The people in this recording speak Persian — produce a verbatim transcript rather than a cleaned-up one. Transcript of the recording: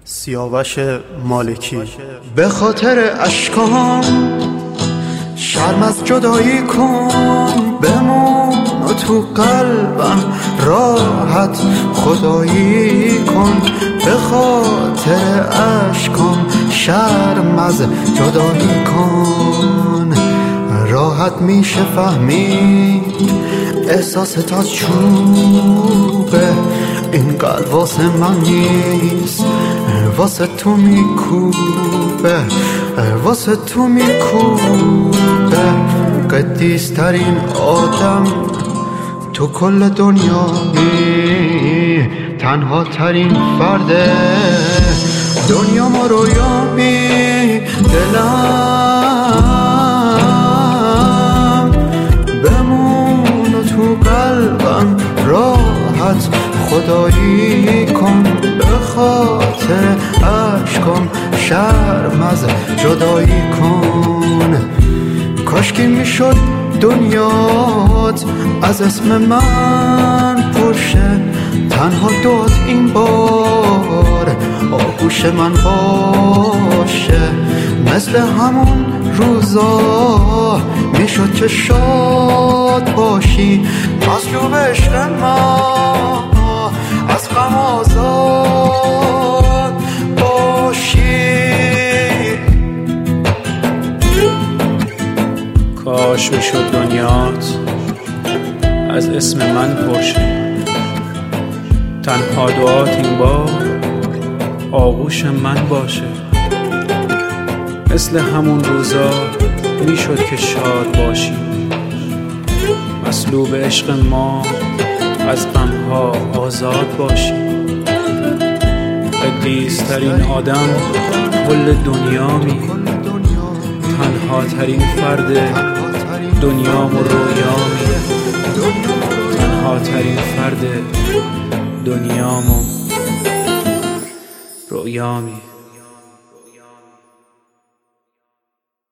سیاوش مالکی. به خاطر اشکام شرم از جدایی کن، بمون و تو قلبم راحت خدایی کن. به خاطر اشکام شرم از جدایی کن، راحت میشه فهمید احساست از چوبه. این قلب واسه من نیست، واسه تو میکوبه، واسه تو میکوبه. قدیس ترین آدم تو کل دنیایی، تنها ترین فرد دنیا ما رویامی. دلم بمون و تو قلبم راحت خدایی کن. به خاطر اشکام شرم از جدایی کن. کاشکی میشد دنیات از اسم من پرشه، تنها دوت این بار آغوش من باشه. مثل همون روزا میشد که شاد باشی، مظلوم عشق ما از غم آزاد باشی. کاش میشد دنیات از اسم من پرشه، تنها دعات این بار آغوش من باشه. مثل همون روزا میشد که شاد باشی، مصلوب عشق ما از غمها آزاد باشی. قدیس ترین آدم کل دنیامی، تنها ترین فرد دنیام و رویامی. تنها ترین فرد دنیام و رویامی.